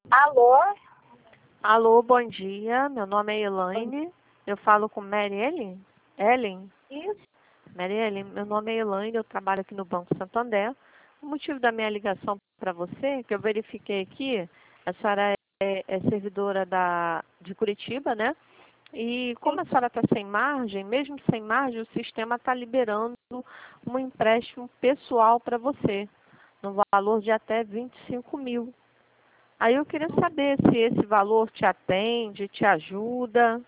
Alô? Alô, bom dia. Meu nome é Elaine. Eu falo com Mary Ellen? Ellen? Isso? Mary Ellen, meu nome é Elaine, eu trabalho aqui no Banco Santander. O motivo da minha ligação para você, é que eu verifiquei aqui, a senhora é servidora de Curitiba, né? E como a senhora está sem margem, mesmo sem margem, o sistema está liberando um empréstimo pessoal para você, no valor de até 25 mil. Aí eu queria saber se esse valor te atende, te ajuda.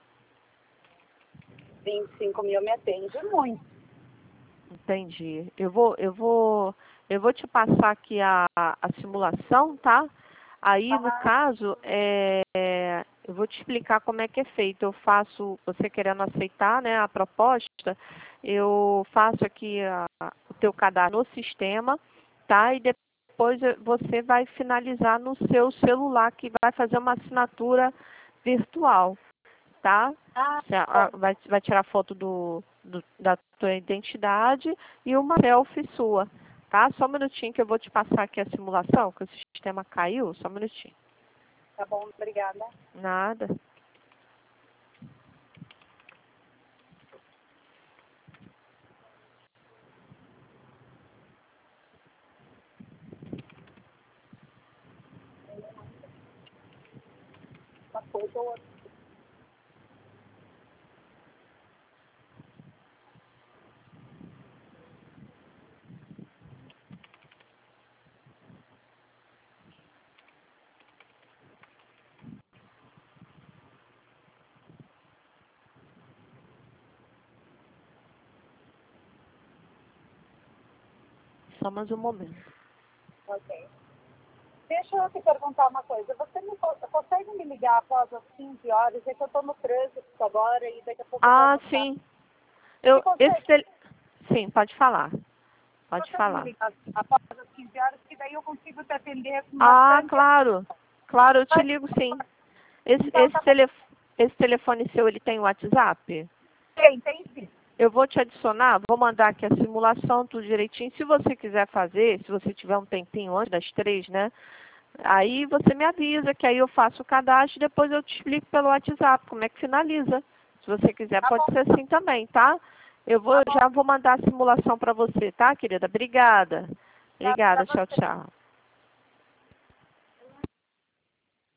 25 mil me atende muito. Entendi. Eu vou te passar aqui a simulação, tá? Aí, no caso, eu vou te explicar como é que é feito. Eu faço, você querendo aceitar, né, a proposta, eu faço aqui o teu cadastro no sistema, tá? E depois você vai finalizar no seu celular, que vai fazer uma assinatura virtual, tá? Vai tirar foto da tua identidade e uma selfie sua, tá? Só um minutinho que eu vou te passar aqui a simulação, que o sistema caiu. Só um minutinho. Tá bom, obrigada. Nada. Uma coisa ou outra. Só mais um momento. Ok. Deixa eu te perguntar uma coisa. Você consegue me ligar após as 15 horas? É que eu estou no trânsito agora e daqui a pouco eu vou Ah, almoçar. sim. Você consegue, Sim, pode falar. Pode me falar. ligar após as 15 horas? Que daí eu consigo te atender com Ah, bastante... claro. Claro, eu te ligo sim. Então, tá bom. Esse telefone seu, ele tem WhatsApp? Tem sim. Eu vou te adicionar, vou mandar aqui a simulação, tudo direitinho. Se você quiser fazer, se você tiver um tempinho antes das 3, né? Aí você me avisa, que aí eu faço o cadastro e depois eu te explico pelo WhatsApp como é que finaliza. Se você quiser, Tá pode bom. ser assim também, tá? Tá bom. Já vou mandar a simulação para você, tá, querida? Obrigada. Pra Obrigada, tchau, você. tchau.